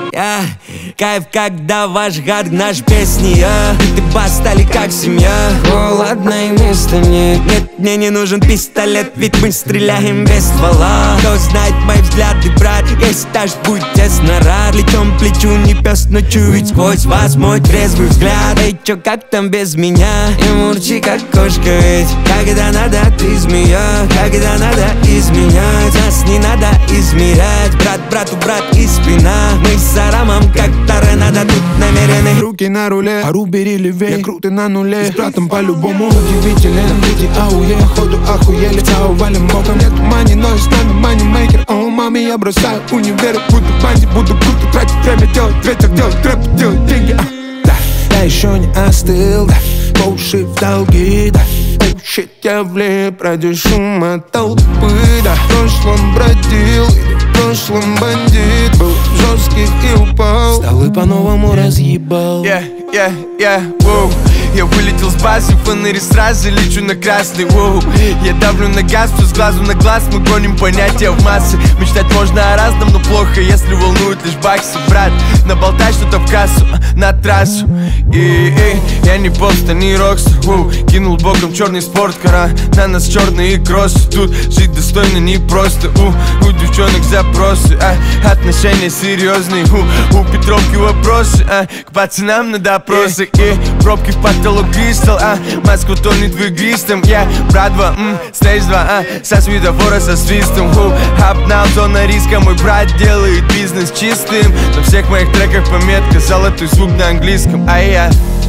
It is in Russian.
Кайф, когда ваш гад наш песни, и ты бас стали как семья. Ладно, и места нет. Нет, мне не нужен пистолет, ведь мы стреляем без ствола. Кто знает мои взгляды, брат, если даже будь тесно рад. Плечом к плечу, не пес, но чует сквозь вас мой трезвый взгляд. Эй, чё, как там без меня? И мурчи, как кошка, ведь когда надо, ты змея. Когда надо изменять, нас не надо измерять. Брат брату брат и спина. Мы с Арамом как торнадо тут намерены. Руки на руле, ару бери левей. Я крутый на нуле, с братом по-любому удивителен. Дети ауе, ходу охуели. Цау валим боком, нету мани, но и с нами манимейкер. О, маме, я бросаю универ. Буду банди, буду круто тратить время. Делать ветер, делать рэп, делать деньги. Да, я еще не остыл, да. Коуши в долги, да. Щит, я влип ради шума толпы, да. В прошлом бродил, в прошлом бандит. Был жестких и упал, стал и по-новому разъебал. Воу. Я вылетел с базы, фонари сразу лечу на красный, воу. Я давлю на газ, все с глазу на глаз. Мы гоним понятия в массы. Мечтать можно о разном, но плохо, если волнуют лишь баксы. Брат, наболтай что-то в кассу, на трассу. Я не попста, не рокстер, воу. Кинул боком черный спорткара, на нас черные кроссы. Тут жить достойно непросто, у девчонок запросы, отношения серьезные, у Петровки вопросы, к пацанам на допросы. И пробки в потолок кристалл, Москва тонет в игристом. Я брат 2, стейдж 2, со светофора со свистом. Обнал зона риска, мой брат делает бизнес чистым. На всех моих треках пометка, золотой звук на английском, я